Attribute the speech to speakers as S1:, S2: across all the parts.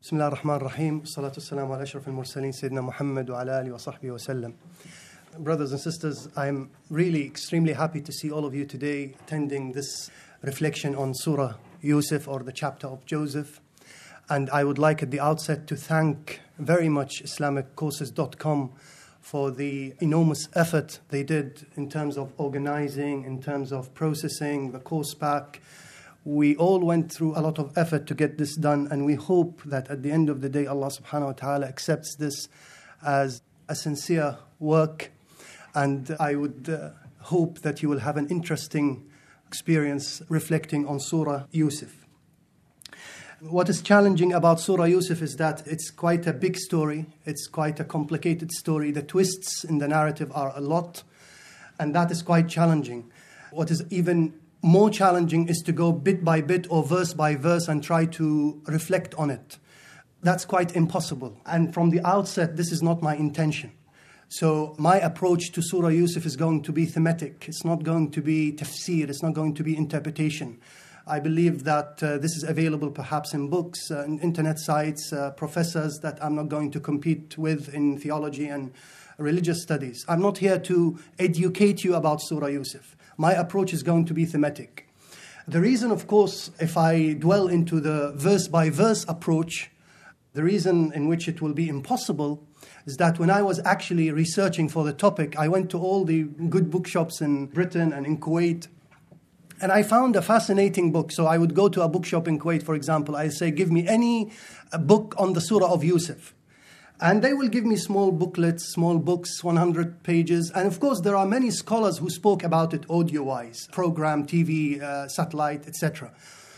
S1: بسم الله الرحمن الرحيم الصلاة والسلام على أشرف المرسلين سيدنا محمد وعلى آله وصحبه وسلم. Brothers and sisters, I'm really extremely happy to see all of you today attending this reflection on Surah Yusuf, or the chapter of Joseph. And I would like at the outset to thank very much IslamicCourses.com for the enormous effort they did in terms of organizing, in terms of processing the course pack. We all went through a lot of effort to get this done, and we hope that at the end of the day, Allah subhanahu wa ta'ala accepts this as a sincere work. And I would hope that you will have an interesting experience reflecting on Surah Yusuf. What is challenging about Surah Yusuf is that it's quite a big story. It's quite a complicated story. The twists in the narrative are a lot, and that is quite challenging. What is even more challenging is to go bit by bit or verse by verse and try to reflect on it. That's quite impossible. And from the outset, this is not my intention. So my approach to Surah Yusuf is going to be thematic. It's not going to be tafsir. It's not going to be interpretation. I believe that this is available perhaps in books, in internet sites, professors that I'm not going to compete with in theology and religious studies. I'm not here to educate you about Surah Yusuf. My approach is going to be thematic. The reason, of course, if I dwell into the verse-by-verse approach, the reason in which it will be impossible is that when I was actually researching for the topic, I went to all the good bookshops in Britain and in Kuwait, and I found a fascinating book. So I would go to a bookshop in Kuwait, for example. I say, give me any book on the Surah of Yusuf. And they will give me small booklets, small books, 100 pages. And of course, there are many scholars who spoke about it audio-wise, program, TV, satellite, etc.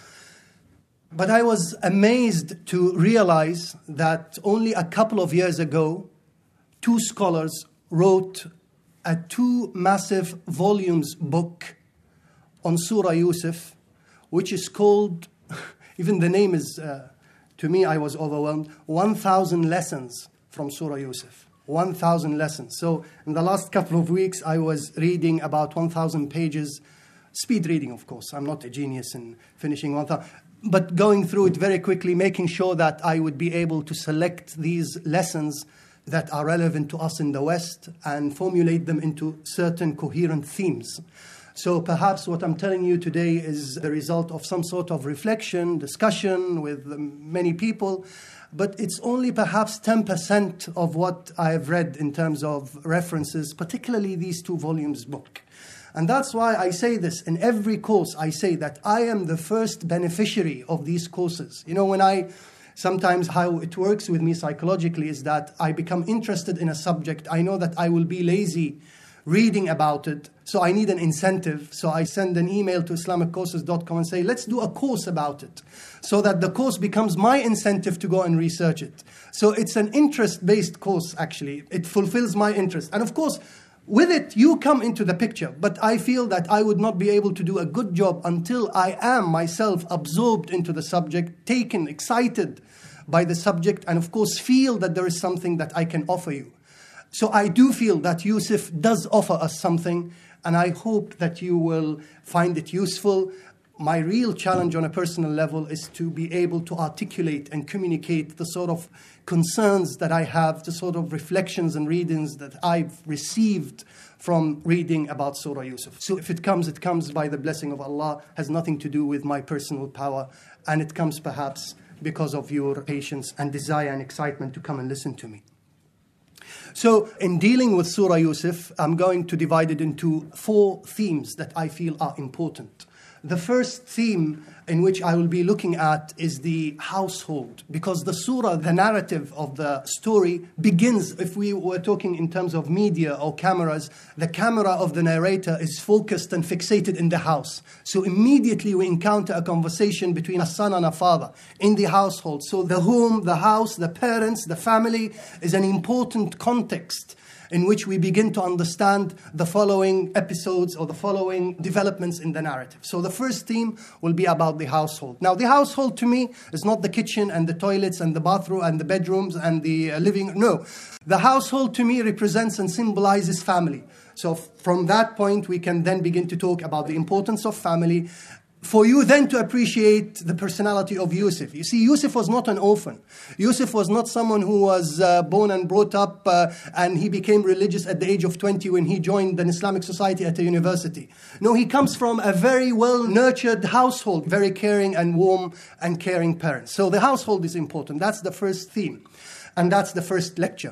S1: But I was amazed to realize that only a couple of years ago, two scholars wrote a 2 massive volumes book on Surah Yusuf, which is called, even the name is... to me, I was overwhelmed. 1,000 lessons from Surah Yusuf. 1,000 lessons. So in the last couple of weeks, I was reading about 1,000 pages. Speed reading, of course. I'm not a genius in finishing 1,000. But going through it very quickly, making sure that I would be able to select these lessons that are relevant to us in the West and formulate them into certain coherent themes. So perhaps what I'm telling you today is the result of some sort of reflection, discussion with many people, but it's only perhaps 10% of what I've read in terms of references, particularly these 2 volumes book. And that's why I say this. In every course, I say that I am the first beneficiary of these courses. You know, sometimes how it works with me psychologically is that I become interested in a subject. I know that I will be lazy reading about it, so I need an incentive. So I send an email to IslamicCourses.com and say, let's do a course about it, so that the course becomes my incentive to go and research it. So it's an interest-based course, actually. It fulfills my interest. And of course, with it, you come into the picture. But I feel that I would not be able to do a good job until I am myself absorbed into the subject, taken, excited by the subject, and of course feel that there is something that I can offer you. So I do feel that Yusuf does offer us something, and I hope that you will find it useful. My real challenge on a personal level is to be able to articulate and communicate the sort of concerns that I have, the sort of reflections and readings that I've received from reading about Surah Yusuf. So if it comes by the blessing of Allah, has nothing to do with my personal power, and it comes perhaps because of your patience and desire and excitement to come and listen to me. So in dealing with Surah Yusuf, I'm going to divide it into 4 themes that I feel are important. The first theme in which I will be looking at is the household, because the surah, the narrative of the story begins, if we were talking in terms of media or cameras, the camera of the narrator is focused and fixated in the house. So immediately we encounter a conversation between a son and a father in the household. So the home, the house, the parents, the family is an important context in which we begin to understand the following episodes or the following developments in the narrative. So the first theme will be about the household. Now, the household to me is not the kitchen and the toilets and the bathroom and the bedrooms and the living. No, the household to me represents and symbolizes family. So from that point, we can then begin to talk about the importance of family. for you then to appreciate the personality of Yusuf. You see, Yusuf was not an orphan. Yusuf was not someone who was born and brought up and he became religious at the age of 20 when he joined an Islamic society at a university. No, he comes from a very well-nurtured household, very caring and warm and caring parents. So the household is important. That's the first theme. And that's the first lecture.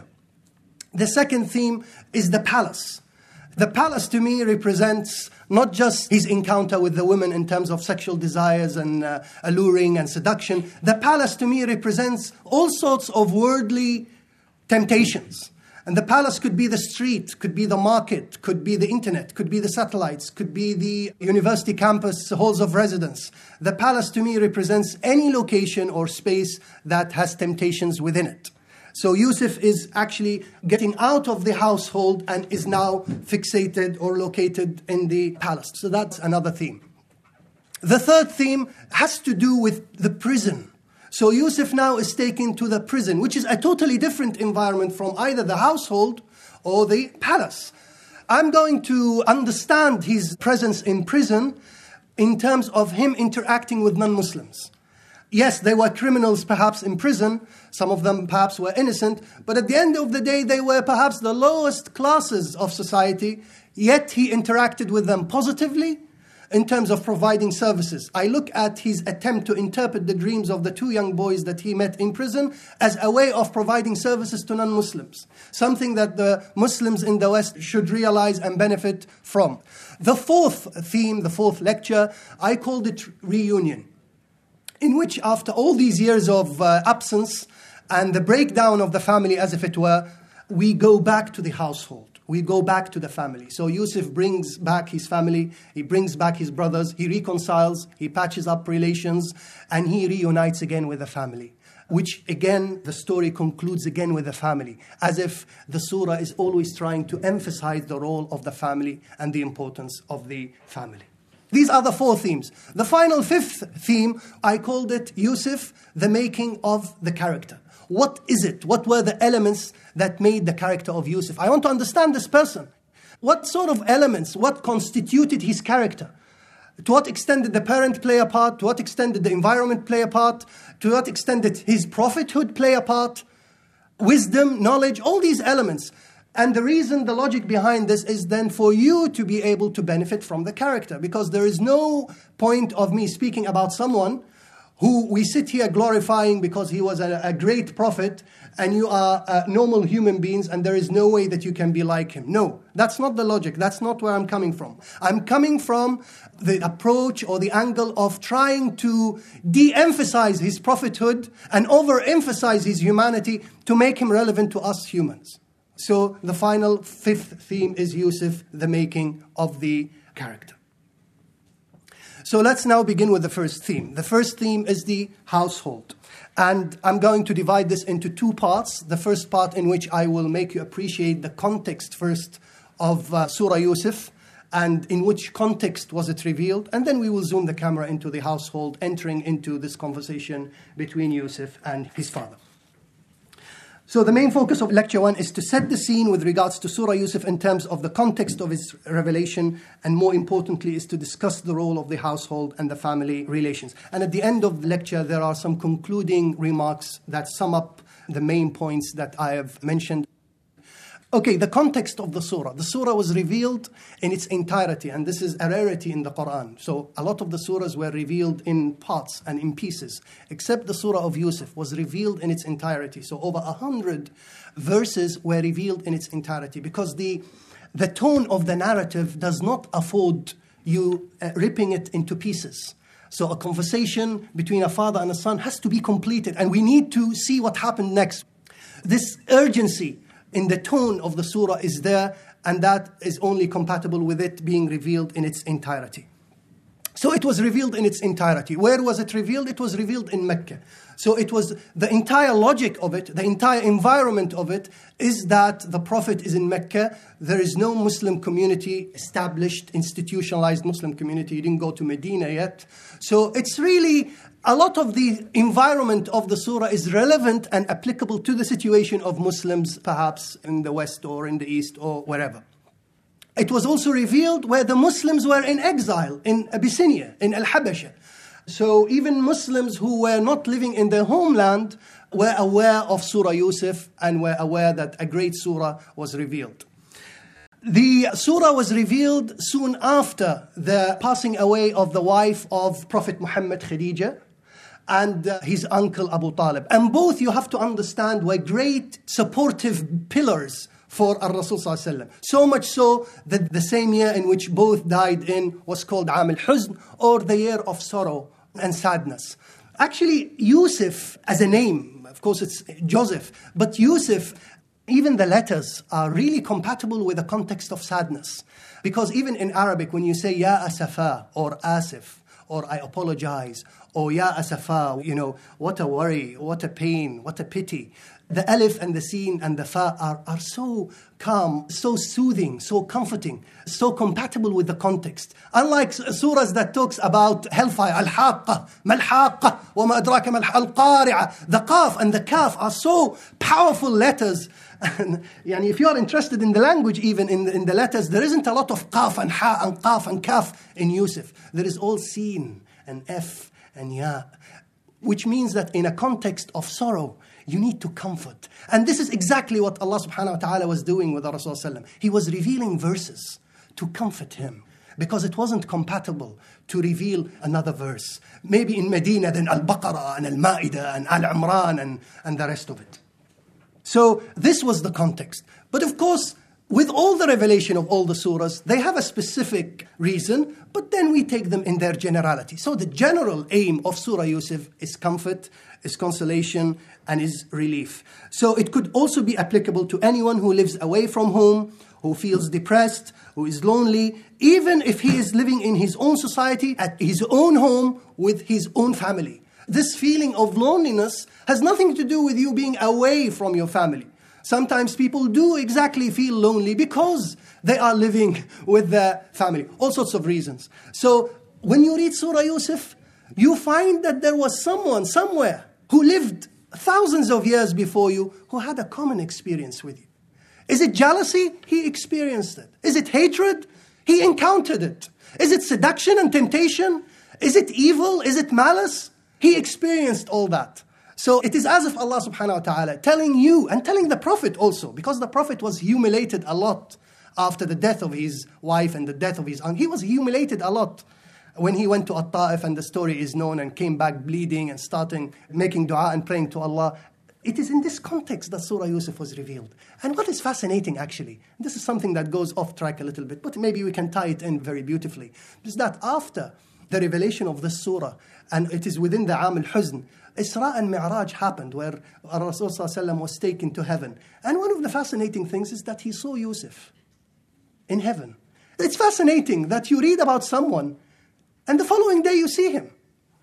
S1: The second theme is the palace. The palace to me represents not just his encounter with the women in terms of sexual desires and alluring and seduction. The palace to me represents all sorts of worldly temptations. And the palace could be the street, could be the market, could be the internet, could be the satellites, could be the university campus halls of residence. The palace to me represents any location or space that has temptations within it. So Yusuf is actually getting out of the household and is now fixated or located in the palace. So that's another theme. The third theme has to do with the prison. So Yusuf now is taken to the prison, which is a totally different environment from either the household or the palace. I'm going to understand his presence in prison in terms of him interacting with non-Muslims. Yes, they were criminals perhaps in prison. Some of them perhaps were innocent. But at the end of the day, they were perhaps the lowest classes of society. Yet he interacted with them positively in terms of providing services. I look at his attempt to interpret the dreams of the two young boys that he met in prison as a way of providing services to non-Muslims. Something that the Muslims in the West should realize and benefit from. The fourth theme, the fourth lecture, I called it reunion, in which after all these years of absence and the breakdown of the family as if it were, we go back to the household. We go back to the family. So Yusuf brings back his family, he brings back his brothers, he reconciles, he patches up relations, and he reunites again with the family. Which again, the story concludes again with the family, as if the surah is always trying to emphasize the role of the family and the importance of the family. These are the four themes. The final fifth theme, I called it Yusuf, the making of the character. What is it? What were the elements that made the character of Yusuf? I want to understand this person. What sort of elements, what constituted his character? To what extent did the parent play a part? To what extent did the environment play a part? To what extent did his prophethood play a part? Wisdom, knowledge, all these elements. And the reason, the logic behind this is then for you to be able to benefit from the character. Because there is no point of me speaking about someone who we sit here glorifying because he was a great prophet and you are normal human beings and there is no way that you can be like him. No, that's not the logic. That's not where I'm coming from. I'm coming from the approach or the angle of trying to de-emphasize his prophethood and overemphasize his humanity to make him relevant to us humans. So the final fifth theme is Yusuf, the making of the character. So let's now begin with the first theme. The first theme is the household. And I'm going to divide this into two parts. The first part in which I will make you appreciate the context first of Surah Yusuf and in which context was it revealed. And then we will zoom the camera into the household, entering into this conversation between Yusuf and his father. So the main focus of Lecture 1 is to set the scene with regards to Surah Yusuf in terms of the context of its revelation, and more importantly is to discuss the role of the household and the family relations. And at the end of the lecture, there are some concluding remarks that sum up the main points that I have mentioned. Okay, the context of the surah. The surah was revealed in its entirety, and this is a rarity in the Quran. So a lot of the surahs were revealed in parts and in pieces, except the surah of Yusuf was revealed in its entirety. So over 100 verses were revealed in its entirety, because the tone of the narrative does not afford you ripping it into pieces. So a conversation between a father and a son has to be completed, and we need to see what happened next. This urgency in the tone of the surah is there, and that is only compatible with it being revealed in its entirety. So it was revealed in its entirety. Where was it revealed? It was revealed in Mecca. So it was the entire logic of it, the entire environment of it, is that the Prophet is in Mecca. There is no Muslim community established, institutionalized Muslim community. He didn't go to Medina yet. So it's really, a lot of the environment of the surah is relevant and applicable to the situation of Muslims, perhaps in the West or in the East or wherever. It was also revealed where the Muslims were in exile, in Abyssinia, in Al-Habasha. So even Muslims who were not living in their homeland were aware of Surah Yusuf and were aware that a great surah was revealed. The surah was revealed soon after the passing away of the wife of Prophet Muhammad, Khadija, and his uncle Abu Talib. And both, you have to understand, were great supportive pillars for Rasul Sallallahu Alaihi Wasallam. So much so that the same year in which both died in was called Aam al-Huzn, or the year of sorrow and sadness. Actually, Yusuf as a name, of course it's Joseph, but Yusuf, even the letters are really compatible with the context of sadness. Because even in Arabic, when you say Ya Asafa or Asif, or I apologize, or Ya Asafa, what a worry, what a pain, what a pity. The alif and the sin and the fa are so calm, so soothing, so comforting, so compatible with the context. Unlike surahs that talks about hellfire, al-haqqa, mal-haqqa, wa ma adraka mal-qari'ah. The qaf and the kaf are so powerful letters. And if you are interested in the language, even in the letters, there isn't a lot of qaf and ha and qaf and kaf in Yusuf. There is all sin and f and ya, which means that in a context of sorrow, you need to comfort. And this is exactly what Allah subhanahu wa ta'ala was doing with Rasul sallallahu alaihi wasallam. He was revealing verses to comfort him, because it wasn't compatible to reveal another verse. Maybe in Medina, then Al-Baqarah and Al-Ma'idah and Al-Imran and the rest of it. So this was the context. But of course, with all the revelation of all the surahs, they have a specific reason, but then we take them in their generality. So the general aim of Surah Yusuf is comfort, is consolation, and is relief. So it could also be applicable to anyone who lives away from home, who feels depressed, who is lonely, even if he is living in his own society, at his own home, with his own family. This feeling of loneliness has nothing to do with you being away from your family. Sometimes people do exactly feel lonely because they are living with their family. All sorts of reasons. So when you read Surah Yusuf, you find that there was someone somewhere who lived thousands of years before you who had a common experience with you. Is it jealousy? He experienced it. Is it hatred? He encountered it. Is it seduction and temptation? Is it evil? Is it malice? He experienced all that. So it is as if Allah subhanahu wa ta'ala telling you and telling the Prophet also, because the Prophet was humiliated a lot after the death of his wife and the death of his uncle. He was humiliated a lot when he went to At-Ta'if, and the story is known, and came back bleeding and starting making dua and praying to Allah. It is in this context that Surah Yusuf was revealed. And what is fascinating actually, this is something that goes off track a little bit, but maybe we can tie it in very beautifully, is that after the revelation of this surah, and it is within the Aam al-Huzn, Isra and Mi'raj happened, where Rasul Sallallahu Alaihi Wasallam was taken to heaven. And one of the fascinating things is that he saw Yusuf in heaven. It's fascinating that you read about someone, and the following day you see him.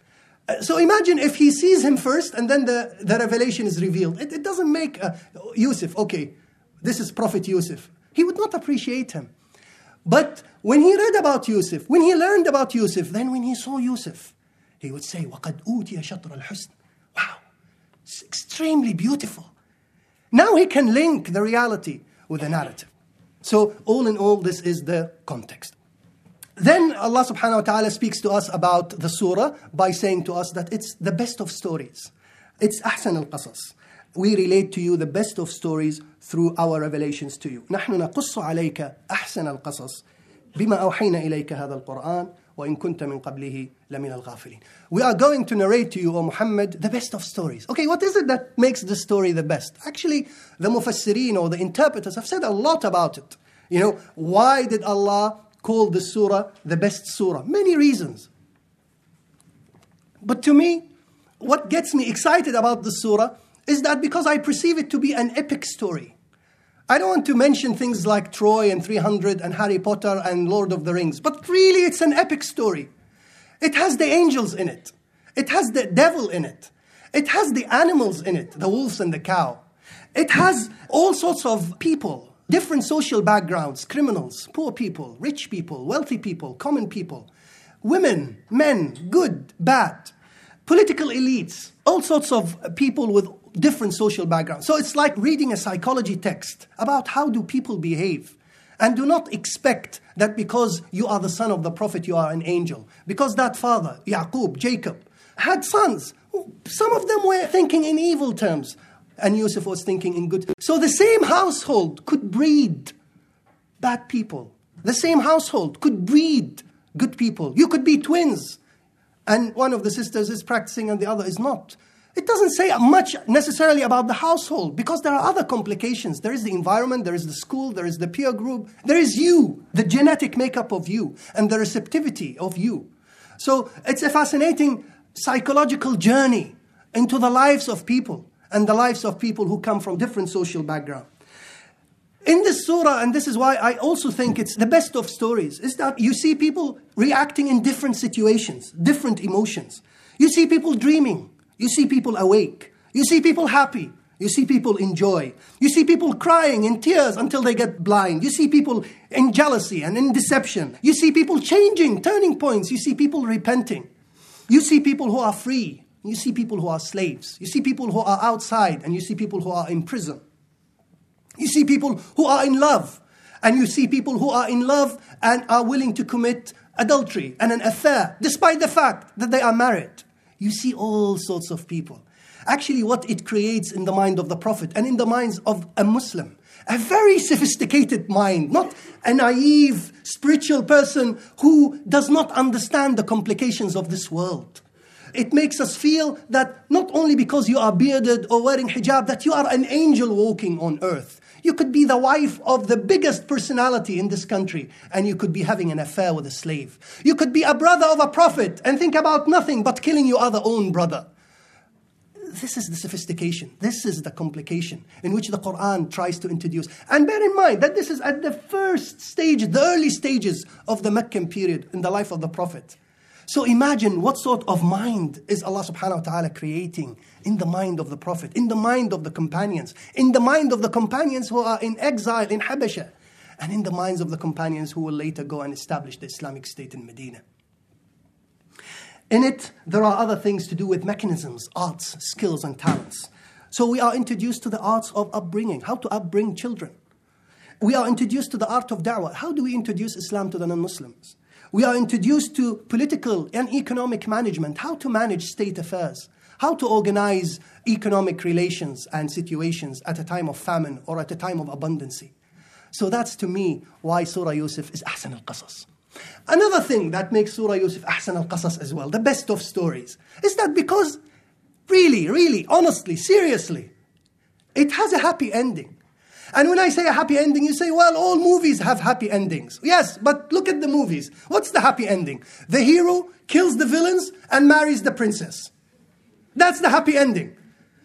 S1: So imagine if he sees him first, and then the revelation is revealed. It doesn't make Yusuf, okay, this is Prophet Yusuf. He would not appreciate him. But when he read about Yusuf, when he learned about Yusuf, then when he saw Yusuf, he would say, وَقَدْ أُوتِيَ شَطْرَ الْحُسْنِ. Wow, it's extremely beautiful. Now he can link the reality with the narrative. So all in all, this is the context. Then Allah subhanahu wa ta'ala speaks to us about the surah by saying to us that it's the best of stories. It's أحسن القصص. We relate to you the best of stories through our revelations to you. نحن نقص عليك أحسن القصص بما أوحينا إليك هذا القرآن وإن كنت من قبله لمن الغافلين. We are going to narrate to you, O Muhammad, the best of stories. Okay, what is it that makes the story the best? Actually, the mufassirin or the interpreters have said a lot about it. Why did Allah call the surah the best surah? Many reasons. But to me, what gets me excited about the surah is that because I perceive it to be an epic story. I don't want to mention things like Troy and 300 and Harry Potter and Lord of the Rings, but really it's an epic story. It has the angels in it. It has the devil in it. It has the animals in it, the wolves and the cow. It has all sorts of people, different social backgrounds, criminals, poor people, rich people, wealthy people, common people, women, men, good, bad, political elites, all sorts of people with different social backgrounds. So it's like reading a psychology text about how do people behave. And do not expect that because you are the son of the Prophet, you are an angel. Because that father, Yaqub, Jacob, had sons. Some of them were thinking in evil terms, and Yusuf was thinking in good. So the same household could breed bad people. The same household could breed good people. You could be twins, and one of the sisters is practicing and the other is not. It doesn't say much necessarily about the household, because there are other complications. There is the environment, there is the school, there is the peer group, there is you, the genetic makeup of you, and the receptivity of you. So it's a fascinating psychological journey into the lives of people, and the lives of people who come from different social backgrounds. In this surah, and this is why I also think it's the best of stories, is that you see people reacting in different situations, different emotions. You see people dreaming. You see people awake. You see people happy. You see people in joy. You see people crying in tears until they get blind. You see people in jealousy and in deception. You see people changing, turning points. You see people repenting. You see people who are free. You see people who are slaves. You see people who are outside, and you see people who are in prison. You see people who are in love, and you see people who are in love and are willing to commit adultery and an affair, despite the fact that they are married. You see all sorts of people. Actually, what it creates in the mind of the Prophet and in the minds of a Muslim, a very sophisticated mind, not a naive spiritual person who does not understand the complications of this world. It makes us feel that not only because you are bearded or wearing hijab, that you are an angel walking on earth. You could be the wife of the biggest personality in this country, and you could be having an affair with a slave. You could be a brother of a prophet and think about nothing but killing your other own brother. This is the sophistication. This is the complication in which the Quran tries to introduce. And bear in mind that this is at the first stage, the early stages of the Meccan period in the life of the Prophet. So imagine what sort of mind is Allah subhanahu wa ta'ala creating in the mind of the Prophet, in the mind of the companions, in the mind of the companions who are in exile in Habasha, and in the minds of the companions who will later go and establish the Islamic State in Medina. In it, there are other things to do with mechanisms, arts, skills, and talents. So we are introduced to the arts of upbringing, how to upbring children. We are introduced to the art of da'wah. How do we introduce Islam to the non-Muslims? We are introduced to political and economic management, how to manage state affairs, how to organize economic relations and situations at a time of famine or at a time of abundancy. So that's, to me, why Surah Yusuf is Ahsan al-Qasas. Another thing that makes Surah Yusuf Ahsan al-Qasas as well, the best of stories, is that because really, honestly, seriously, it has a happy ending. And when I say a happy ending, you say, well, all movies have happy endings. Yes, but look at the movies. What's the happy ending? The hero kills the villains and marries the princess. That's the happy ending.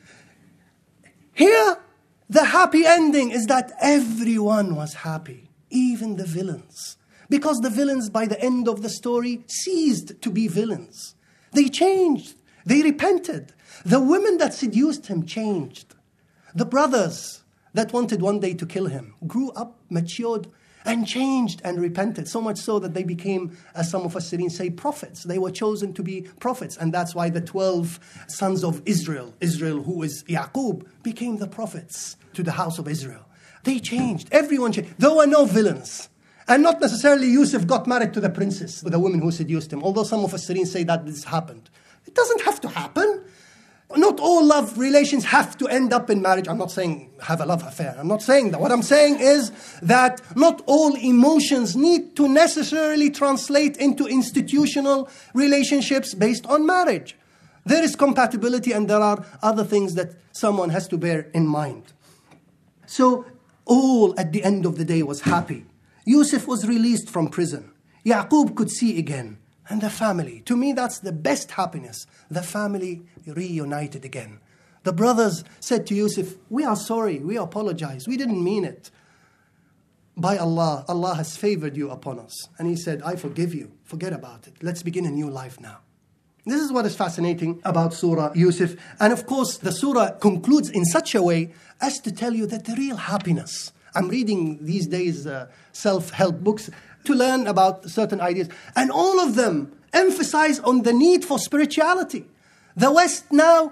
S1: Here, the happy ending is that everyone was happy, even the villains. Because the villains, by the end of the story, ceased to be villains. They changed. They repented. The women that seduced him changed. The brothers that wanted one day to kill him grew up, matured, and changed and repented. So much so that they became, as some of us say, prophets. They were chosen to be prophets. And that's why the 12 sons of Israel, who is Yaqub, became the prophets to the house of Israel. They changed. Everyone changed. There were no villains. And not necessarily Yusuf got married to the princess, the woman who seduced him. Although some of us say that this happened. It doesn't have to happen. Not all love relations have to end up in marriage. I'm not saying have a love affair. I'm not saying that. What I'm saying is that not all emotions need to necessarily translate into institutional relationships based on marriage. There is compatibility, and there are other things that someone has to bear in mind. So all at the end of the day was happy. Yusuf was released from prison. Yaqub could see again. And the family. To me, that's the best happiness. The family reunited again. The brothers said to Yusuf, we are sorry, we apologize, we didn't mean it. By Allah, Allah has favored you upon us. And he said, I forgive you, forget about it. Let's begin a new life now. This is what is fascinating about Surah Yusuf. And of course, the surah concludes in such a way as to tell you that the real happiness. I'm reading these days self-help books to learn about certain ideas. And all of them emphasize on the need for spirituality. The West now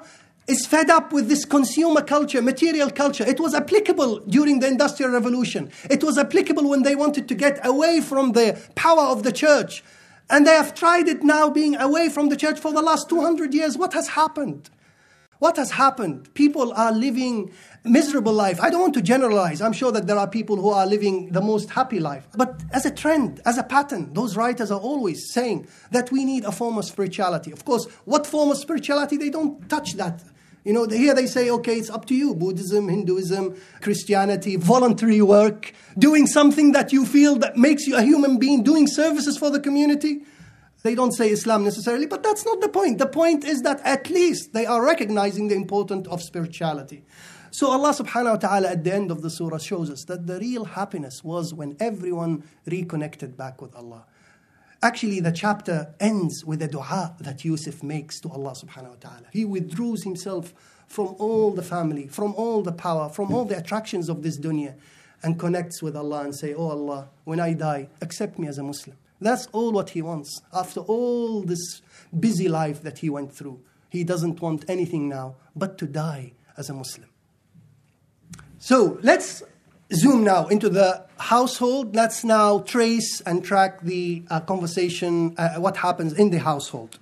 S1: is fed up with this consumer culture, material culture. It was applicable during the Industrial Revolution. It was applicable when they wanted to get away from the power of the church. And they have tried it now, being away from the church for the last 200 years. What has happened? What has happened? People are living miserable life. I don't want to generalize. I'm sure that there are people who are living the most happy life. But as a trend, as a pattern, those writers are always saying that we need a form of spirituality. Of course, what form of spirituality? They don't touch that. Here they say, okay, it's up to you. Buddhism, Hinduism, Christianity, voluntary work, doing something that you feel that makes you a human being, doing services for the community. They don't say Islam necessarily, but that's not the point. The point is that at least they are recognizing the importance of spirituality. So Allah subhanahu wa ta'ala at the end of the surah shows us that the real happiness was when everyone reconnected back with Allah. Actually, the chapter ends with a dua that Yusuf makes to Allah subhanahu wa ta'ala. He withdraws himself from all the family, from all the power, from all the attractions of this dunya, and connects with Allah and say, oh Allah, when I die, accept me as a Muslim. That's all what he wants. After all this busy life that he went through, he doesn't want anything now but to die as a Muslim. So let's zoom now into the household. Let's now trace and track the conversation, what happens in the household.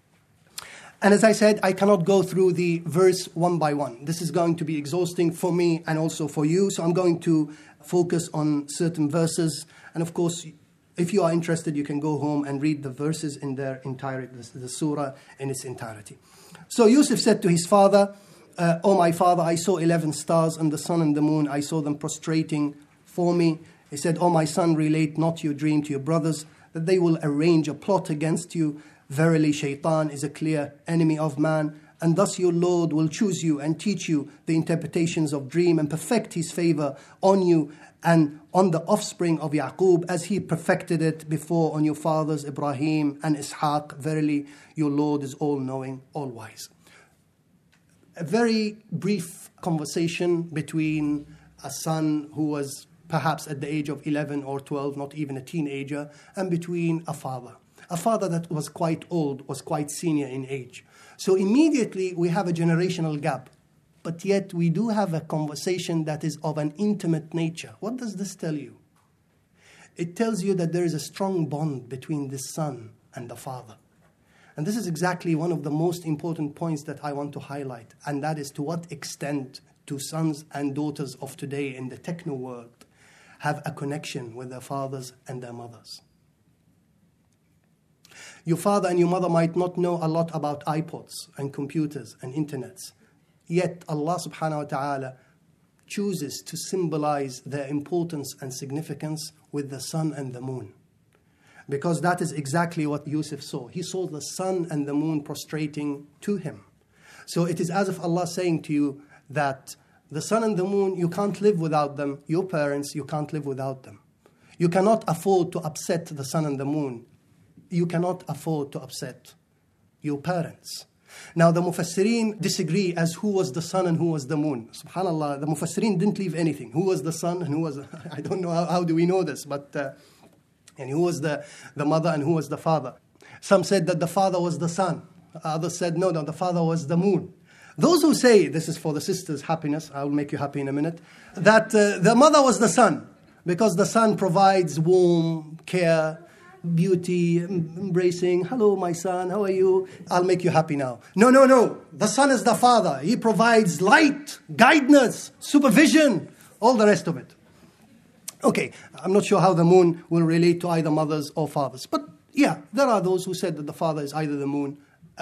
S1: And as I said, I cannot go through the verse one by one. This is going to be exhausting for me and also for you. So I'm going to focus on certain verses. And of course, if you are interested, you can go home and read the verses in their entirety, the surah in its entirety. So Yusuf said to his father, "O my father, I saw 11 stars and the sun and the moon. I saw them prostrating for me." He said, "O my son, relate not your dream to your brothers, that they will arrange a plot against you. Verily, Shaitan is a clear enemy of man, and thus your Lord will choose you and teach you the interpretations of dream and perfect his favor on you and on the offspring of Yaqub, as he perfected it before on your fathers Ibrahim and Ishaq. Verily, your Lord is all-knowing, all-wise." A very brief conversation between a son who was perhaps at the age of 11 or 12, not even a teenager, and between a father. A father that was quite old, was quite senior in age. So immediately we have a generational gap. But yet we do have a conversation that is of an intimate nature. What does this tell you? It tells you that there is a strong bond between the son and the father. And this is exactly one of the most important points that I want to highlight. And that is to what extent do sons and daughters of today in the techno world have a connection with their fathers and their mothers. Your father and your mother might not know a lot about iPods and computers and internets. Yet Allah subhanahu wa ta'ala chooses to symbolize their importance and significance with the sun and the moon. Because that is exactly what Yusuf saw. He saw the sun and the moon prostrating to him. So it is as if Allah is saying to you that the sun and the moon, you can't live without them. Your parents, you can't live without them. You cannot afford to upset the sun and the moon. You cannot afford to upset your parents. Now the Mufassirin disagree as who was the sun and who was the moon. SubhanAllah, the Mufassirin didn't leave anything. Who was the sun and who was... I don't know how do we know this, but... and who was the mother and who was the father. Some said that the father was the sun. Others said, no, the father was the moon. Those who say, this is for the sisters' happiness, I will make you happy in a minute, that the mother was the sun, because the sun provides warmth, care, beauty, embracing. Hello, my son, how are you? I'll make you happy now. No. The sun is the father. He provides light, guidance, supervision, all the rest of it. Okay, I'm not sure how the moon will relate to either mothers or fathers. But yeah, there are those who said that the father is either the moon,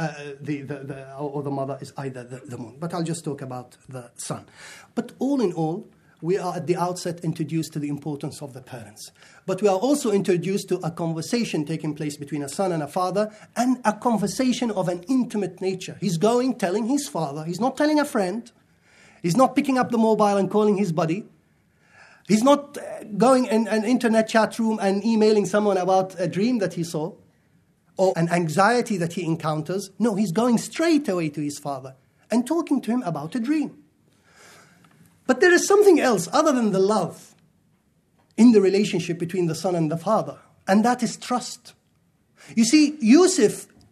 S1: or the mother is either the moon. But I'll just talk about the sun. But all in all, we are at the outset introduced to the importance of the parents. But we are also introduced to a conversation taking place between a son and a father, and a conversation of an intimate nature. He's going, telling his father. He's not telling a friend. He's not picking up the mobile and calling his buddy. He's not going in an internet chat room and emailing someone about a dream that he saw or an anxiety that he encounters. No, he's going straight away to his father and talking to him about a dream. But there is something else other than the love in the relationship between the son and the father, and that is trust. You see, Yusuf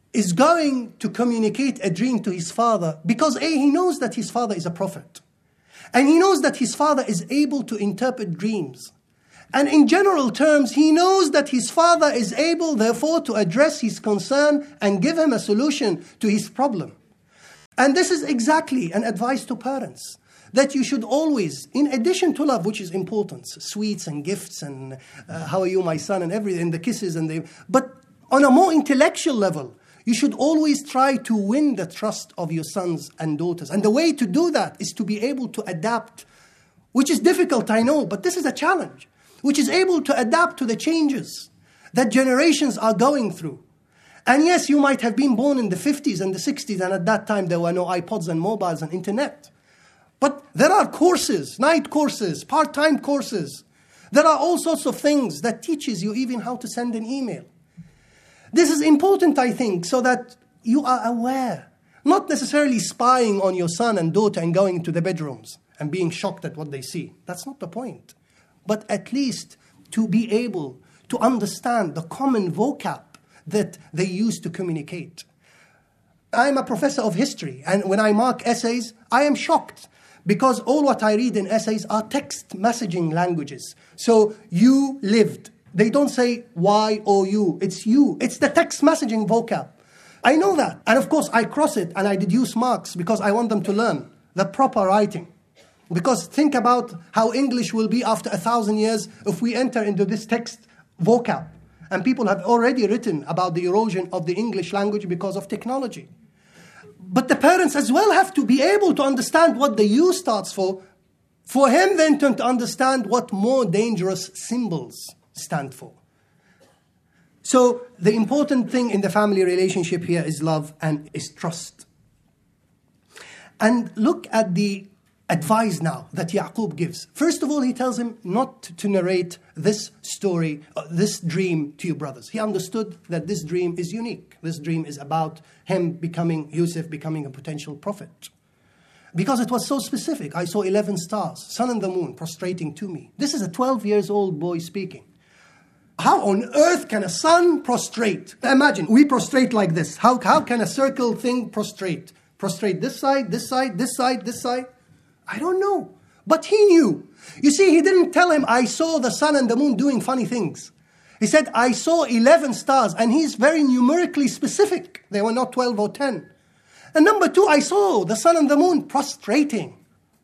S1: is going to communicate a dream to his father because he knows that his father is a prophet. And he knows that his father is able to interpret dreams. And in general terms, he knows that his father is able, therefore, to address his concern and give him a solution to his problem. And this is exactly an advice to parents, that you should always, in addition to love, which is important, sweets and gifts and how are you, my son, and everything, and the kisses, but on a more intellectual level, you should always try to win the trust of your sons and daughters. And the way to do that is to be able to adapt, which is difficult, I know, but this is a challenge, which is able to adapt to the changes that generations are going through. And yes, you might have been born in the 50s and the 60s, and at that time there were no iPods and mobiles and internet. But there are courses, night courses, part-time courses. There are all sorts of things that teaches you even how to send an email. This is important, I think, so that you are aware, not necessarily spying on your son and daughter and going into the bedrooms and being shocked at what they see. That's not the point. But at least to be able to understand the common vocab that they use to communicate. I'm a professor of history, and when I mark essays, I am shocked because all what I read in essays are text messaging languages. So you lived. They don't say Y or you. It's you. It's the text messaging vocab. I know that. And of course, I cross it and I deduce marks because I want them to learn the proper writing. Because think about how English will be after 1,000 years if we enter into this text vocab. And people have already written about the erosion of the English language because of technology. But the parents as well have to be able to understand what the U starts for him then to understand what more dangerous symbols stand for. So the important thing in the family relationship here is love and is trust. And look at the advice now that Yaqub gives. First of all, he tells him not to narrate this story, this dream to your brothers. He understood that this dream is unique. This dream is about Yusuf becoming a potential prophet. Because it was so specific. I saw 11 stars, sun and the moon prostrating to me. This is a 12-year-old boy speaking. How on earth can a sun prostrate? Imagine, we prostrate like this. How can a circle thing prostrate? Prostrate this side, this side, this side, this side? I don't know. But he knew. You see, he didn't tell him, I saw the sun and the moon doing funny things. He said, I saw 11 stars. And he's very numerically specific. They were not 12 or 10. And number two, I saw the sun and the moon prostrating.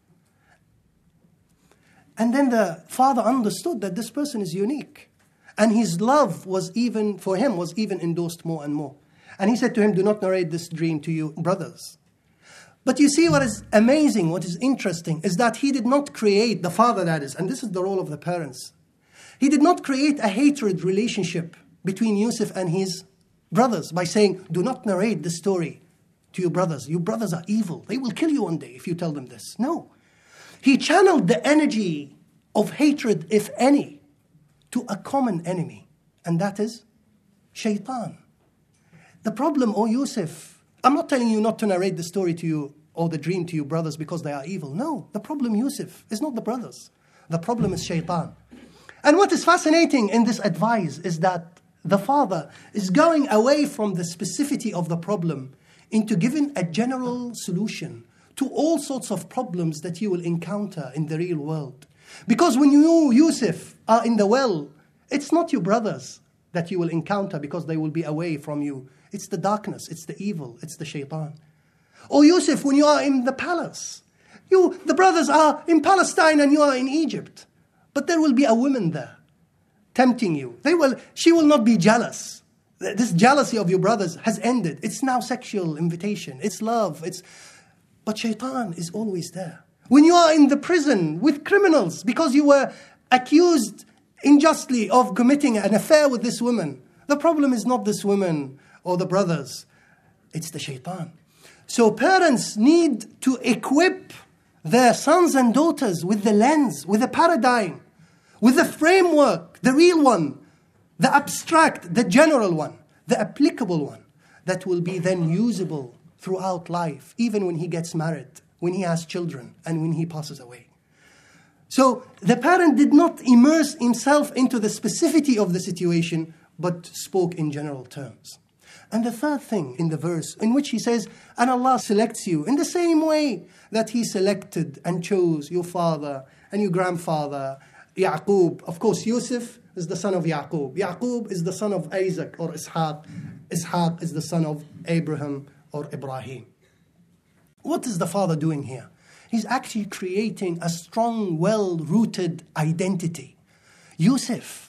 S1: And then the father understood that this person is unique. And his love was even endorsed more and more. And he said to him, do not narrate this dream to your brothers. But you see what is amazing, what is interesting, is that he did not create, the father that is, and this is the role of the parents. He did not create a hatred relationship between Yusuf and his brothers by saying, do not narrate this story to your brothers. Your brothers are evil. They will kill you one day if you tell them this. No. He channeled the energy of hatred, if any, to a common enemy, and that is shaitan. The problem, Yusuf, I'm not telling you not to narrate the story to you or the dream to your brothers because they are evil. No, the problem, Yusuf, is not the brothers. The problem is shaitan. And what is fascinating in this advice is that the father is going away from the specificity of the problem into giving a general solution to all sorts of problems that you will encounter in the real world. Because when you, Yusuf, are in the well, it's not your brothers that you will encounter because they will be away from you. It's the darkness, it's the evil, it's the shaitan. Or Yusuf, when you are in the palace, the brothers are in Palestine and you are in Egypt. But there will be a woman there tempting you. She will not be jealous. This jealousy of your brothers has ended. It's now sexual invitation. It's love. But shaitan is always there. When you are in the prison with criminals because you were accused unjustly of committing an affair with this woman, the problem is not this woman or the brothers. It's the shaitan. So parents need to equip their sons and daughters with the lens, with the paradigm, with the framework, the real one, the abstract, the general one, the applicable one, that will be then usable throughout life, even when he gets married, when he has children, and when he passes away. So the parent did not immerse himself into the specificity of the situation, but spoke in general terms. And the third thing in the verse, in which he says, and Allah selects you in the same way that He selected and chose your father and your grandfather, Yaqub. Of course, Yusuf is the son of Yaqub. Yaqub is the son of Isaac or Ishaq. Ishaq is the son of Abraham or Ibrahim. What is the father doing here? He's actually creating a strong, well-rooted identity. Yusuf,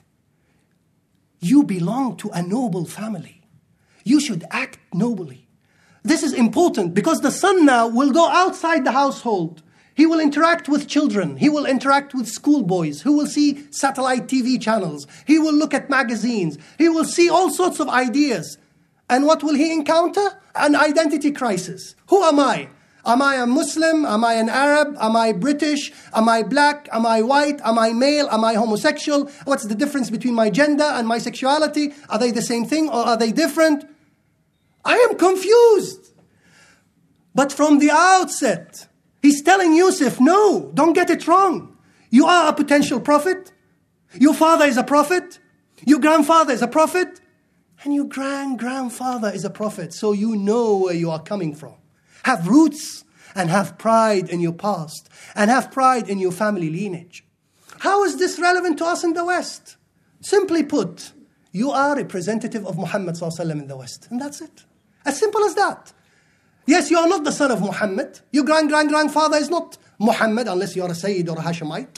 S1: you belong to a noble family. You should act nobly. This is important because the son now will go outside the household. He will interact with children. He will interact with schoolboys. He will see satellite TV channels. He will look at magazines. He will see all sorts of ideas. And what will he encounter? An identity crisis. Who am I? Am I a Muslim? Am I an Arab? Am I British? Am I black? Am I white? Am I male? Am I homosexual? What's the difference between my gender and my sexuality? Are they the same thing or are they different? I am confused. But from the outset, he's telling Yusuf, no, don't get it wrong. You are a potential prophet. Your father is a prophet. Your grandfather is a prophet. And your grandfather is a prophet. So you know where you are coming from. Have roots and have pride in your past and have pride in your family lineage. How is this relevant to us in the West? Simply put, you are representative of Muhammad ﷺ in the West. And that's it. As simple as that. Yes, you are not the son of Muhammad. Your grandfather is not Muhammad unless you are a Sayyid or a Hashemite.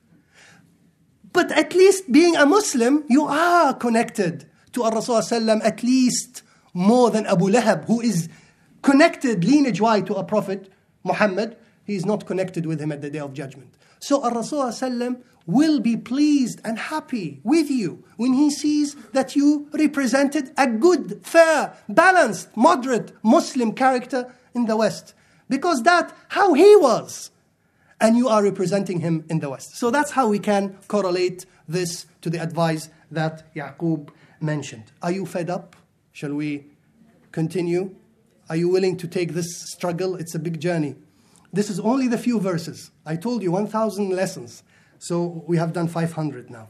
S1: But at least being a Muslim, you are connected to Rasul ﷺ at least more than Abu Lahab, who is connected lineage-wise to a prophet, Muhammad. He is not connected with him at the Day of Judgment. So Rasul ﷺ will be pleased and happy with you when he sees that you represented a good, fair, balanced, moderate Muslim character in the West. Because that's how he was. And you are representing him in the West. So that's how we can correlate this to the advice that Yaqub mentioned. Are you fed up? Shall we continue? Are you willing to take this struggle? It's a big journey. This is only the few verses. I told you 1,000 lessons. So we have done 500 now.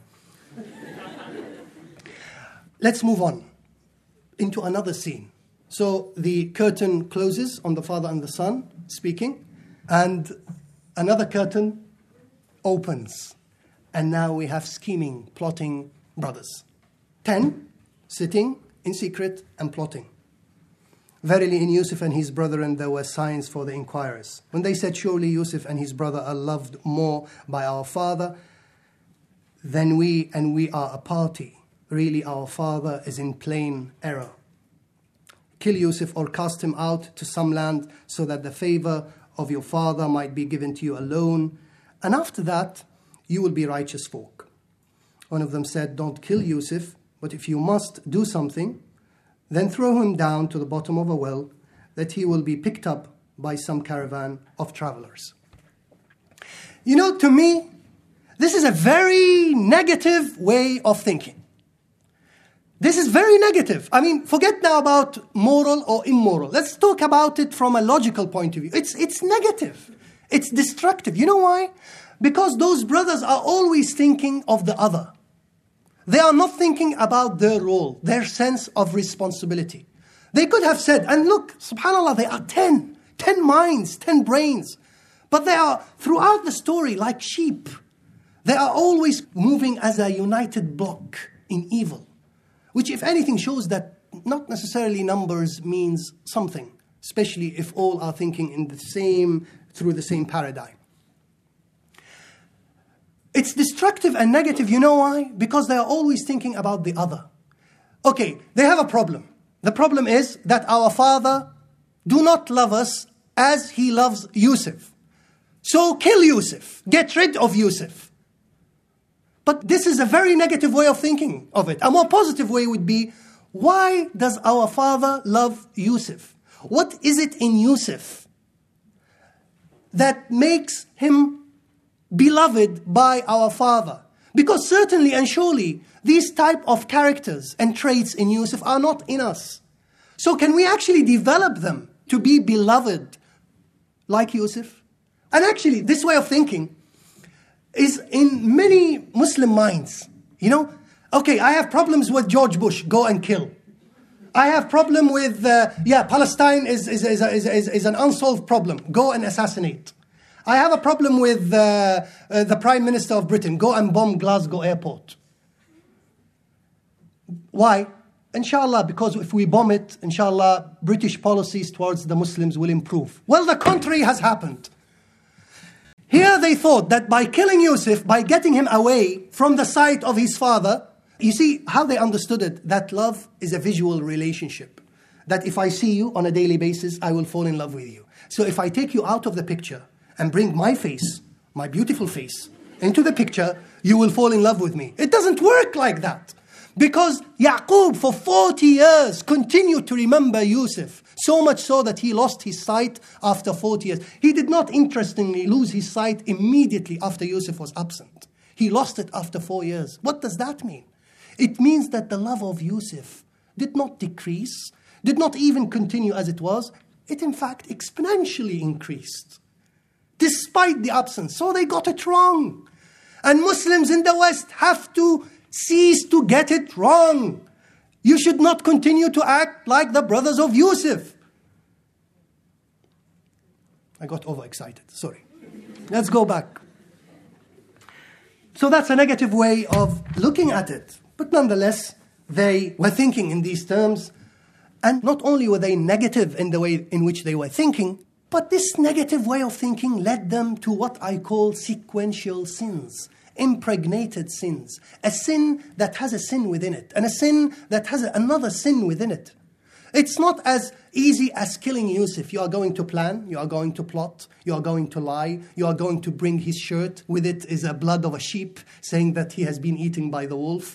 S1: Let's move on into another scene. So the curtain closes on the father and the son speaking. And another curtain opens. And now we have scheming, plotting brothers. 10 sitting in secret and plotting. Verily in Yusuf and his brethren there were signs for the inquirers. When they said, surely Yusuf and his brother are loved more by our father than we, and we are a party. Really our father is in plain error. Kill Yusuf or cast him out to some land so that the favor of your father might be given to you alone. And after that, you will be righteous folk. One of them said, don't kill Yusuf, but if you must do something, then throw him down to the bottom of a well, that he will be picked up by some caravan of travelers. You know, to me, this is a very negative way of thinking. This is very negative. I mean, forget now about moral or immoral. Let's talk about it from a logical point of view. It's negative. It's destructive. You know why? Because those brothers are always thinking of the other. They are not thinking about their role, their sense of responsibility. They could have said, and look, subhanAllah, they are 10 minds, 10 brains. But they are, throughout the story, like sheep. They are always moving as a united block in evil. Which, if anything, shows that not necessarily numbers means something. Especially if all are thinking in through the same paradigm. It's destructive and negative, you know why? Because they are always thinking about the other. Okay, they have a problem. The problem is that our father do not love us as he loves Yusuf. So kill Yusuf. Get rid of Yusuf. But this is a very negative way of thinking of it. A more positive way would be, why does our father love Yusuf? What is it in Yusuf that makes him beloved by our father? Because certainly and surely these type of characters and traits in Yusuf are not in us. So can we actually develop them to be beloved like Yusuf? And actually this way of thinking is in many Muslim minds. You know, okay, I have problems with George Bush, go and kill. I have problem with, Palestine is an unsolved problem. Go and assassinate. I have a problem with the Prime Minister of Britain. Go and bomb Glasgow airport. Why? Inshallah, because if we bomb it, inshallah, British policies towards the Muslims will improve. Well, the contrary has happened. Here they thought that by killing Yusuf, by getting him away from the sight of his father, you see how they understood it, that love is a visual relationship. That if I see you on a daily basis, I will fall in love with you. So if I take you out of the picture and bring my face, my beautiful face, into the picture, you will fall in love with me. It doesn't work like that. Because Yaqub for 40 years continued to remember Yusuf. So much so that he lost his sight after 40 years. He did not, interestingly, lose his sight immediately after Yusuf was absent. He lost it after 4 years. What does that mean? It means that the love of Yusuf did not decrease, did not even continue as it was. It in fact exponentially increased, despite the absence. So they got it wrong. And Muslims in the West have to cease to get it wrong. You should not continue to act like the brothers of Yusuf. I got overexcited, sorry. Let's go back. So that's a negative way of looking at it. But nonetheless, they were thinking in these terms. And not only were they negative in the way in which they were thinking, but this negative way of thinking led them to what I call sequential sins. Impregnated sins. A sin that has a sin within it. And a sin that has another sin within it. It's not as easy as killing Yusuf. You are going to plan, you are going to plot, you are going to lie, you are going to bring his shirt. With it is a blood of a sheep, saying that he has been eaten by the wolf.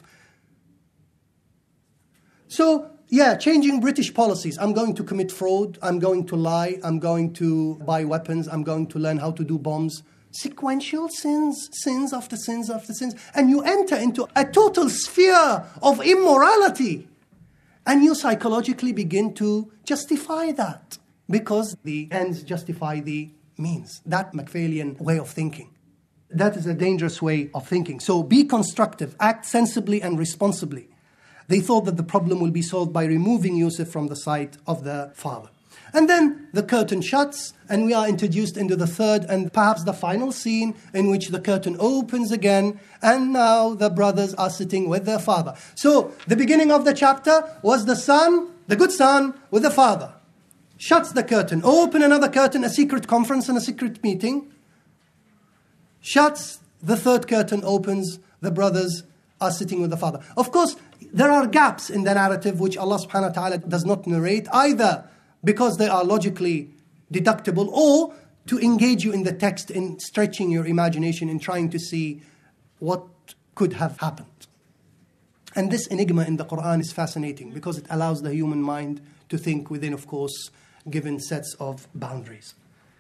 S1: So, changing British policies. I'm going to commit fraud, I'm going to lie, I'm going to buy weapons, I'm going to learn how to do bombs. Sequential sins, sins after sins after sins. And you enter into a total sphere of immorality. And you psychologically begin to justify that. Because the ends justify the means. That Machiavellian way of thinking. That is a dangerous way of thinking. So be constructive, act sensibly and responsibly. They thought that the problem will be solved by removing Yusuf from the sight of the father. And then the curtain shuts, and we are introduced into the third and perhaps the final scene in which the curtain opens again, and now the brothers are sitting with their father. So the beginning of the chapter was the son, the good son, with the father. Shuts the curtain, open another curtain, a secret conference and a secret meeting. Shuts, the third curtain opens, the brothers are sitting with the father. Of course, there are gaps in the narrative which Allah subhanahu wa ta'ala does not narrate, either because they are logically deductible, or to engage you in the text in stretching your imagination in trying to see what could have happened. And this enigma in the Quran is fascinating because it allows the human mind to think within, of course, given sets of boundaries.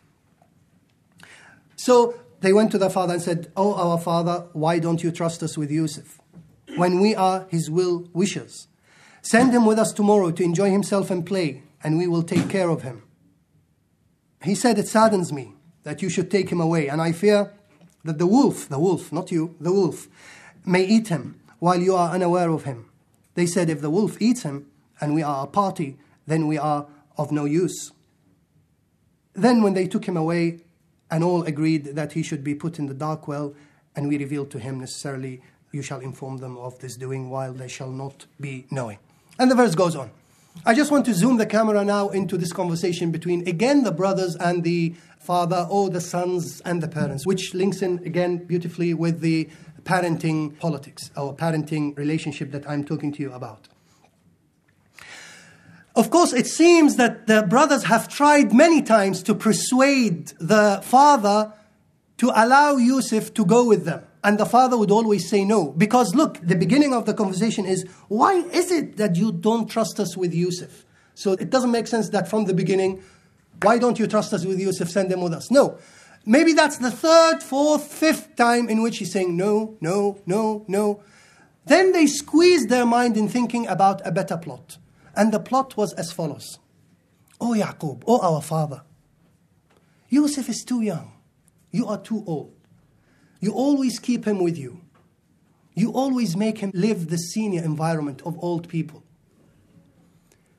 S1: So they went to their father and said, "Oh, our father, why don't you trust us with Yusuf when we are his wishers? Send him with us tomorrow to enjoy himself and play, and we will take care of him." He said, "It saddens me that you should take him away, and I fear that the wolf, not you, the wolf, may eat him while you are unaware of him." They said, "If the wolf eats him and we are a party, then we are of no use." Then when they took him away and all agreed that he should be put in the dark well, and we revealed to him necessarily, "You shall inform them of this doing while they shall not be knowing." And the verse goes on. I just want to zoom the camera now into this conversation between, again, the brothers and the father, or the sons and the parents, which links in, again, beautifully with the parenting politics, or parenting relationship that I'm talking to you about. Of course, it seems that the brothers have tried many times to persuade the father to allow Yusuf to go with them. And the father would always say no. Because look, the beginning of the conversation is, why is it that you don't trust us with Yusuf? So it doesn't make sense that from the beginning, why don't you trust us with Yusuf, send him with us? No. Maybe that's the third, fourth, fifth time in which he's saying no, no, no, no. Then they squeeze their mind in thinking about a better plot. And the plot was as follows. "Oh Yaqub, oh our father, Yusuf is too young. You are too old. You always keep him with you. You always make him live the senior environment of old people.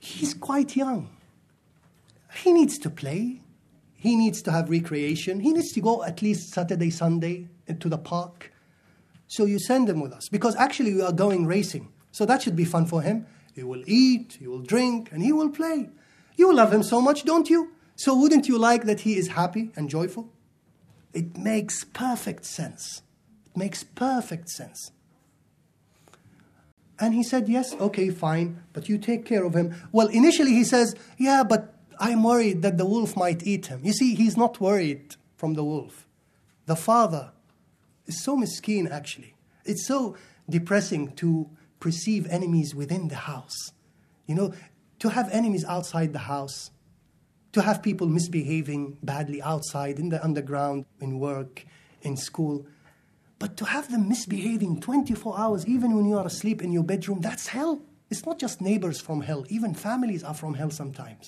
S1: He's quite young. He needs to play. He needs to have recreation. He needs to go at least Saturday, Sunday to the park. So you send him with us. Because actually we are going racing. So that should be fun for him. He will eat, he will drink, and he will play. You love him so much, don't you? So wouldn't you like that he is happy and joyful? It makes perfect sense. It makes perfect sense. And he said, yes, okay, fine, but you take care of him. Well, initially he says, yeah, but I'm worried that the wolf might eat him. You see, he's not worried from the wolf. The father is so miskeen, actually. It's so depressing to perceive enemies within the house. You know, to have enemies outside the house, to have people misbehaving badly outside, in the underground, in work, in school. But to have them misbehaving 24 hours, even when you are asleep in your bedroom, that's hell. It's not just neighbors from hell. Even families are from hell sometimes.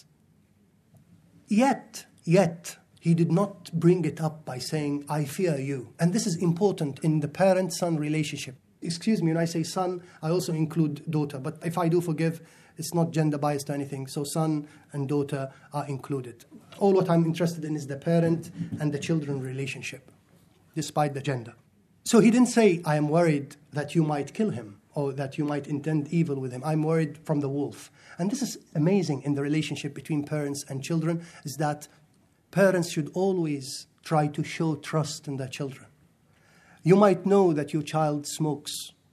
S1: Yet, he did not bring it up by saying, I fear you. And this is important in the parent-son relationship. Excuse me, when I say son, I also include daughter. But if I do forgive, it's not gender biased or anything. So son and daughter are included. All what I'm interested in is the parent and the children relationship, despite the gender. So he didn't say, I am worried that you might kill him or that you might intend evil with him. I'm worried from the wolf. And this is amazing in the relationship between parents and children, is that parents should always try to show trust in their children. You might know that your child smokes.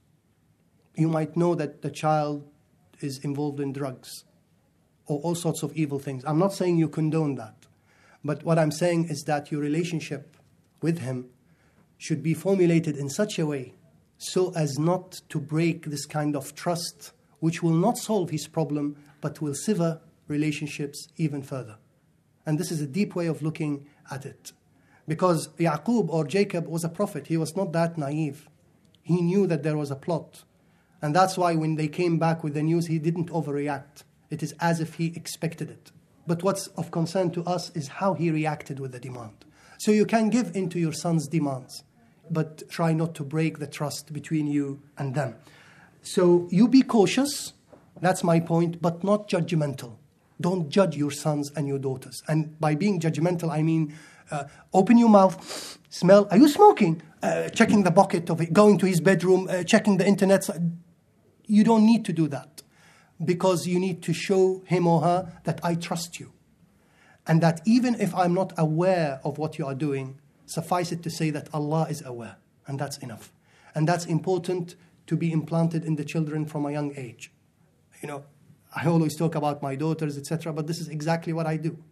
S1: You might know that the child is involved in drugs or all sorts of evil things. I'm not saying you condone that. But what I'm saying is that your relationship with him should be formulated in such a way so as not to break this kind of trust, which will not solve his problem, but will sever relationships even further. And this is a deep way of looking at it. Because Yaqub or Jacob was a prophet. He was not that naive. He knew that there was a plot. And that's why when they came back with the news, he didn't overreact. It is as if he expected it. But what's of concern to us is how he reacted with the demand. So you can give in to your son's demands, but try not to break the trust between you and them. So you be cautious, that's my point, but not judgmental. Don't judge your sons and your daughters. And by being judgmental, I mean, open your mouth, smell, are you smoking? Checking the bucket of it, going to his bedroom, checking the internet. You don't need to do that, because you need to show him or her that I trust you. And that even if I'm not aware of what you are doing, suffice it to say that Allah is aware, and that's enough. And that's important to be implanted in the children from a young age. You know, I always talk about my daughters, etc., but this is exactly what I do.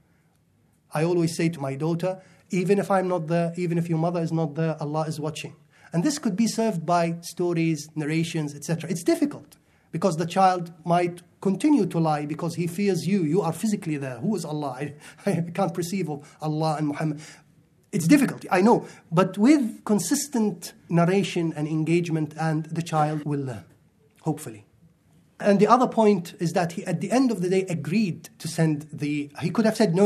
S1: I always say to my daughter, even if I'm not there, even if your mother is not there, Allah is watching. And this could be served by stories, narrations, etc. It's difficult, because the child might continue to lie because he fears you. You are physically there. Who is Allah? I can't perceive of Allah and Muhammad. It's difficult, I know. But with consistent narration and engagement, and the child will learn, hopefully. And the other point is that he, at the end of the day, agreed to send he could have said, no.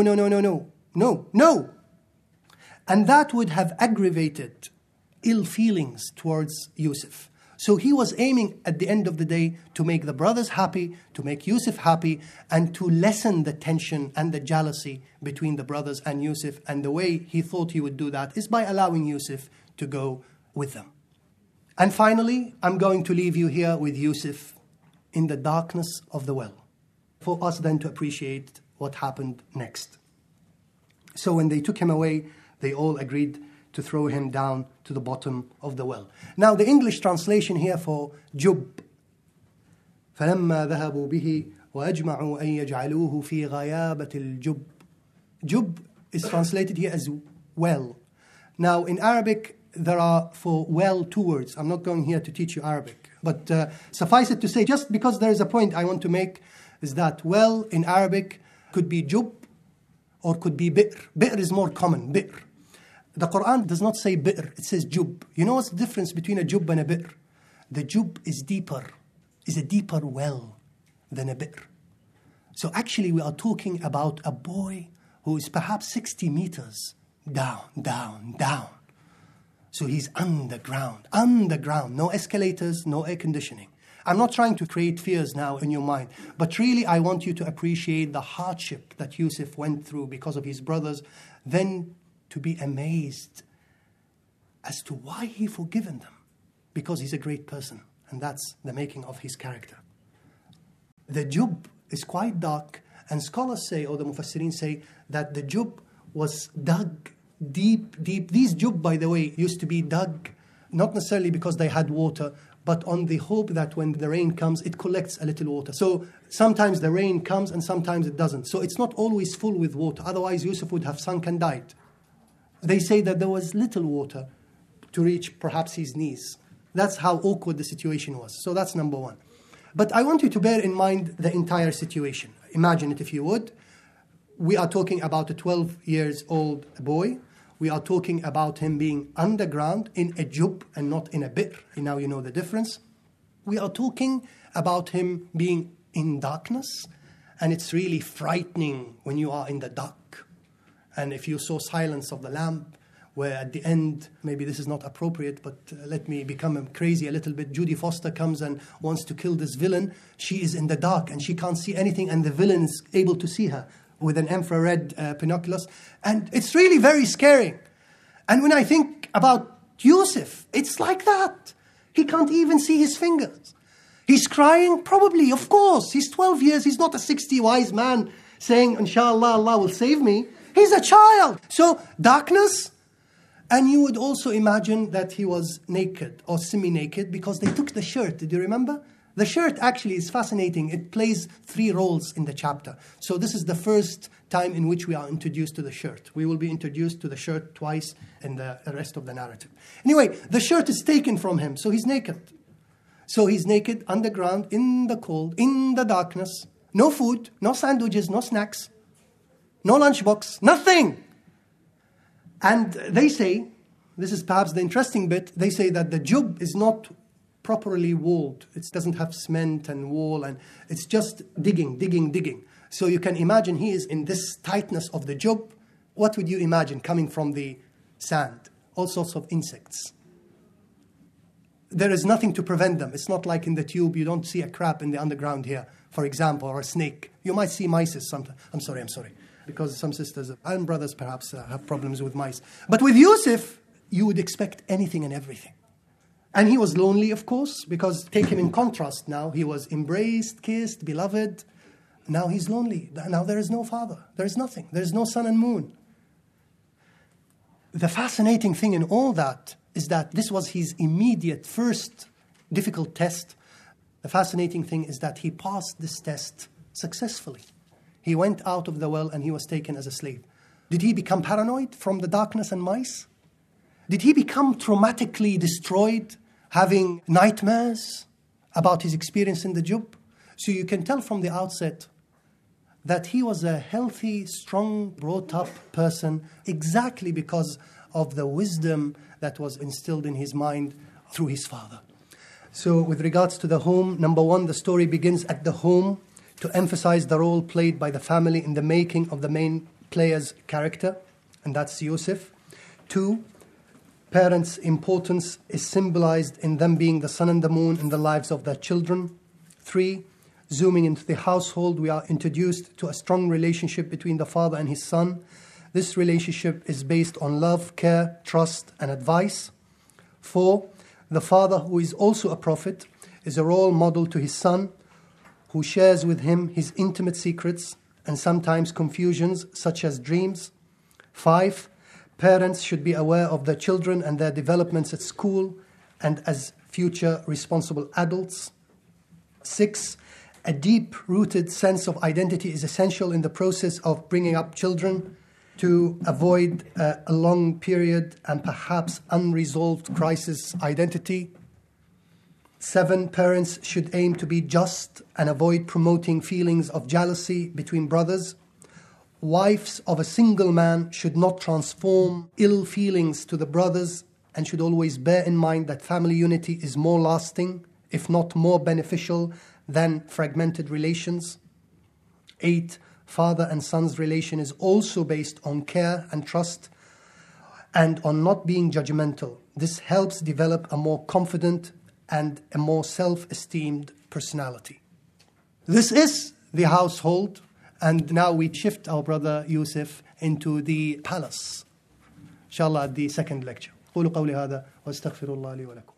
S1: And that would have aggravated ill feelings towards Yusuf. So he was aiming at the end of the day to make the brothers happy, to make Yusuf happy, and to lessen the tension and the jealousy between the brothers and Yusuf. And the way he thought he would do that is by allowing Yusuf to go with them. And finally, I'm going to leave you here with Yusuf in the darkness of the well, for us then to appreciate what happened next. So when they took him away, they all agreed to throw him down to the bottom of the well. Now the English translation here for Jub, فَلَمَّا ذَهَبُوا بِهِ وَأَجْمَعُوا أَن يَجْعَلُوهُ فِي غَيَابَةِ الْجُبِّ. Jub is translated here as well. Now in Arabic, there are for well 2 words. I'm not going here to teach you Arabic. But suffice it to say, just because there is a point I want to make, is that well in Arabic could be jub or could be bi'r. Bi'r is more common, bi'r. The Quran does not say bi'r, it says jub. You know what's the difference between a jub and a bi'r? The jub is a deeper well than a bi'r. So actually we are talking about a boy who is perhaps 60 meters down. So he's underground, no escalators, no air conditioning. I'm not trying to create fears now in your mind, but really I want you to appreciate the hardship that Yusuf went through because of his brothers, then to be amazed as to why he forgiven them, because he's a great person, and that's the making of his character. The Jub is quite dark, and scholars say, or the Mufassirin say, that the Jub was dug deep. These Jub, by the way, used to be dug not necessarily because they had water, but on the hope that when the rain comes, it collects a little water. So sometimes the rain comes and sometimes it doesn't. So it's not always full with water. Otherwise, Yusuf would have sunk and died. They say that there was little water to reach perhaps his knees. That's how awkward the situation was. So that's number one. But I want you to bear in mind the entire situation. Imagine it if you would. We are talking about a 12 years old boy. We are talking about him being underground in a jub and not in a bi'r. Now you know the difference. We are talking about him being in darkness, and it's really frightening when you are in the dark. And if you saw Silence of the Lamb, where at the end, maybe this is not appropriate, but let me become crazy a little bit. Jodie Foster comes and wants to kill this villain. She is in the dark and she can't see anything, and the villain is able to see her with an infrared binoculars. And it's really very scary. And when I think about Yusuf, it's like that. He can't even see his fingers. He's crying, probably, of course. He's 12 years. He's not a 60 wise man saying, inshallah, Allah will save me. He's a child. So darkness. And you would also imagine that he was naked or semi-naked because they took the shirt. Did you remember? The shirt actually is fascinating. It plays 3 roles in the chapter. So this is the first time in which we are introduced to the shirt. We will be introduced to the shirt twice in the rest of the narrative. Anyway, the shirt is taken from him, so he's naked. So he's naked, underground, in the cold, in the darkness. No food, no sandwiches, no snacks, no lunchbox, nothing. And they say, this is perhaps the interesting bit, they say that the jub is not properly walled. It doesn't have cement and wall, and it's just digging. So you can imagine he is in this tightness of the jub. What would you imagine coming from the sand? All sorts of insects. There is nothing to prevent them. It's not like in the tube, you don't see a crab in the underground here, for example, or a snake. You might see mice sometimes. I'm sorry. Because some sisters and brothers perhaps have problems with mice. But with Yusuf, you would expect anything and everything. And he was lonely, of course, because take him in contrast now. He was embraced, kissed, beloved. Now he's lonely. Now there is no father. There is nothing. There is no sun and moon. The fascinating thing in all that is that this was his immediate first difficult test. The fascinating thing is that he passed this test successfully. He went out of the well and he was taken as a slave. Did he become paranoid from the darkness and mice? Did he become traumatically destroyed, having nightmares about his experience in the jub? So you can tell from the outset that he was a healthy, strong, brought-up person exactly because of the wisdom that was instilled in his mind through his father. So with regards to the home, number one, the story begins at the home to emphasize the role played by the family in the making of the main player's character, and that's Yusuf. 2, parents' importance is symbolized in them being the sun and the moon in the lives of their children. 3, zooming into the household, we are introduced to a strong relationship between the father and his son. This relationship is based on love, care, trust, and advice. 4, the father, who is also a prophet, is a role model to his son, who shares with him his intimate secrets and sometimes confusions, such as dreams. 5, parents should be aware of their children and their developments at school and as future responsible adults. 6, a deep-rooted sense of identity is essential in the process of bringing up children to avoid a long period and perhaps unresolved crisis identity. 7, parents should aim to be just and avoid promoting feelings of jealousy between brothers. Wives of a single man should not transform ill feelings to the brothers and should always bear in mind that family unity is more lasting, if not more beneficial, than fragmented relations. 8, father and son's relation is also based on care and trust and on not being judgmental. This helps develop a more confident and a more self-esteemed personality. This is the household, and now we shift our brother Yusuf into the palace. Inshallah, at the second lecture. قولوا قولي هذا واستغفر الله لي ولكم.